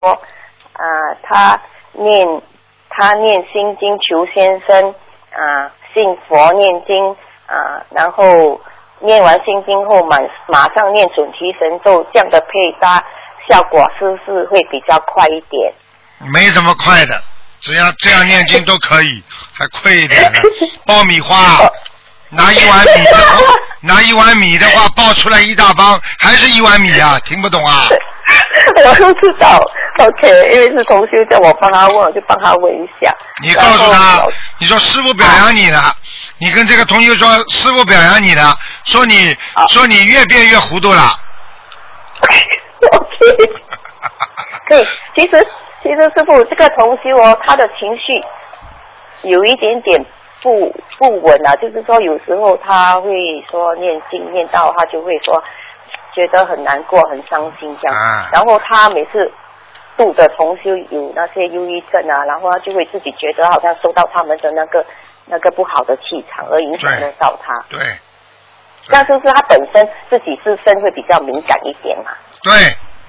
他念心经求先生信佛念经然后念完心经后马上念准提神咒，这样的配搭效果是不是会比较快一点？ 没什么快的，只要这样念经都可以，还快一点呢。爆米花，拿一碗米的话，爆出来一大帮，还是一碗米啊？听不懂啊？ 我都知道 ，OK， 因为是同修叫我帮他问，我就帮他问一下。 你告诉他，你说师父表扬你了，你跟这个同修说师父表扬你了，说你越变越糊涂了。 OK， 可以。其实师父这个同修他的情绪有一点点不稳啊，就是说有时候他会说念经念到他就会说觉得很难过很伤心这样，然后他每次度的同修有那些忧郁症然后他就会自己觉得好像受到他们的那个不好的气场而影响到他。 对。 那是不是他本身自己自身会比较敏感一点嘛？ 对。